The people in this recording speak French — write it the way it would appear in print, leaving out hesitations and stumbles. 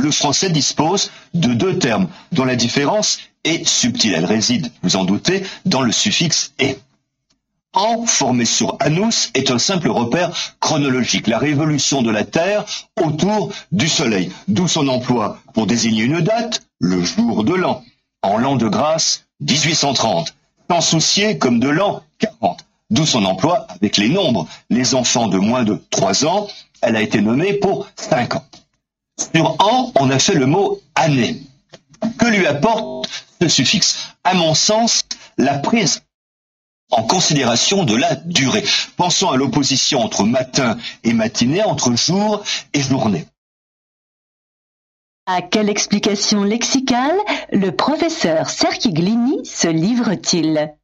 le français dispose de deux termes dont la différence est subtile. Elle réside, vous en doutez, dans le suffixe « et ». An, formé sur Annus, est un simple repère chronologique, la révolution de la Terre autour du Soleil, d'où son emploi pour désigner une date, le jour de l'an, en l'an de grâce 1830, sans soucier comme de l'an 40, d'où son emploi avec les nombres. Les enfants de moins de 3 ans, elle a été nommée pour 5 ans. Sur an, on a fait le mot année. Que lui apporte ce suffixe? À mon sens, la prise en considération de la durée. Pensons à l'opposition entre matin et matinée, entre jour et journée. À quelle explication lexicale le professeur Cerchiglini se livre-t-il?